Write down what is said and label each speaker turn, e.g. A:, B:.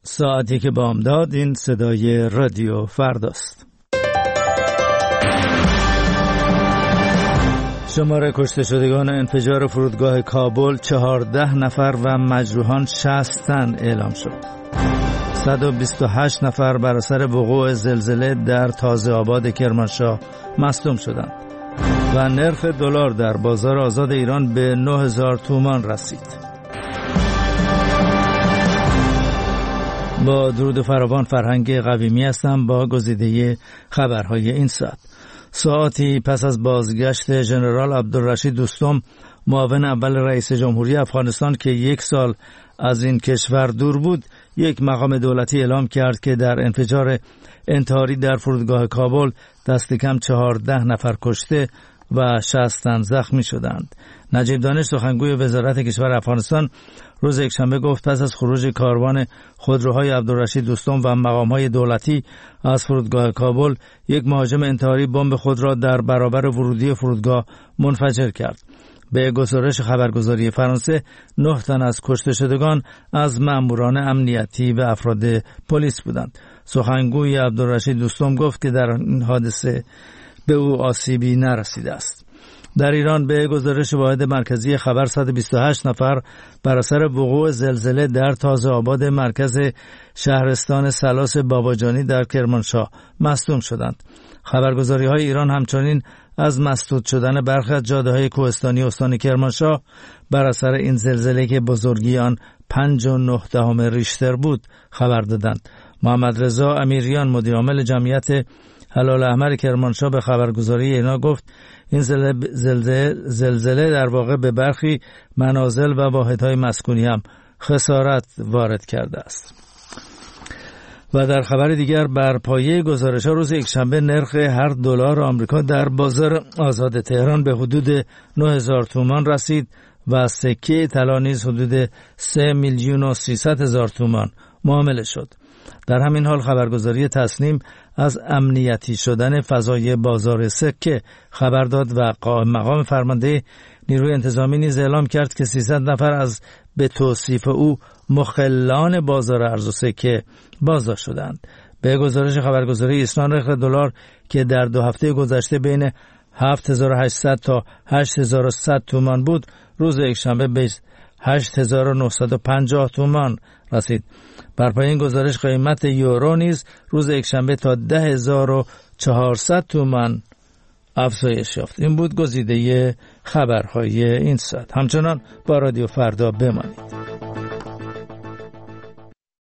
A: ساعتی که بامداد. این صدای رادیو فرداست. شمار کشته شدگان انفجار فرودگاه کابل 14 نفر و مجروحان 60 تن اعلام شد. 128 نفر بر اثر وقوع زلزله در تازه آباد کرمانشاه مصدوم شدند و نرخ دلار در بازار آزاد ایران به 9000 تومان رسید. با درود فراوان، فرهنگ قویمی هستم با گزیده خبرهای این ساعت. ساعتی پس از بازگشت ژنرال عبدالرشید دوستم، معاون اول رئیس جمهوری افغانستان که 1 سال از این کشور دور بود، یک مقام دولتی اعلام کرد که در انفجار انتحاری در فرودگاه کابل دست کم 14 نفر کشته و 60 تن زخمی شدند. نجیب دانش، سخنگوی وزارت کشور افغانستان، روز یکشنبه گفت پس از خروج کاروان خودروهای عبدالرشید دوستم و مقامهای دولتی از فرودگاه کابل، یک مهاجم انتحاری بمب خود را در برابر ورودی فرودگاه منفجر کرد. به گزارش خبرگزاری فرانسه، 9 تن از کشته شدگان از ماموران امنیتی و افراد پلیس بودند. سخنگوی عبدالرشید دوستم گفت که در این حادثه به او آسیبی نرسیده است. در ایران به گزارش واحد مرکزی خبر، 128 نفر بر اثر وقوع زلزله در تازه آباد مرکز شهرستان سلاس باباجانی در کرمانشاه مصدوم شدند. خبرگزاری‌های ایران همچنین از مسدود شدن برخی از جاده‌های کوهستانی استان کرمانشاه بر اثر این زلزله که بزرگی آن 5.9 ریشتر بود خبر دادند. محمد رضا امیریان، مدیر عامل جمعیت هلال احمر کرمانشاه، به خبرگزاری اینا گفت این زلزله در واقع به برخی منازل و واحدهای مسکونی هم خسارت وارد کرده است. و در خبر دیگر، بر پایه گزارش‌ها روز یکشنبه نرخ هر دلار آمریکا در بازار آزاد تهران به حدود 9000 تومان رسید و سکه طلا نیز حدود 3,300,000 تومان معامله شد. در همین حال خبرگزاری تصنیم از امنیتی شدن فضای بازار سکه خبر داد و مقام فرمانده نیروی انتظامی نیز اعلام کرد که 300 نفر از به توصیف او مخلان بازار ارز و سکه بازداشت شدند. به گزارش خبرگزاری ایسنا، نرخ دلار که در 2 هفته گذشته بین 7800 تا 8100 تومان بود، روز یکشنبه به 8950 تومان رسید. بر پایه این گزارش قیمت یورو نیز روز یکشنبه تا 10400 تومان افزایش یافت. این بود گزیده خبرهای این ساعت. همچنان با رادیو فردا بمانید.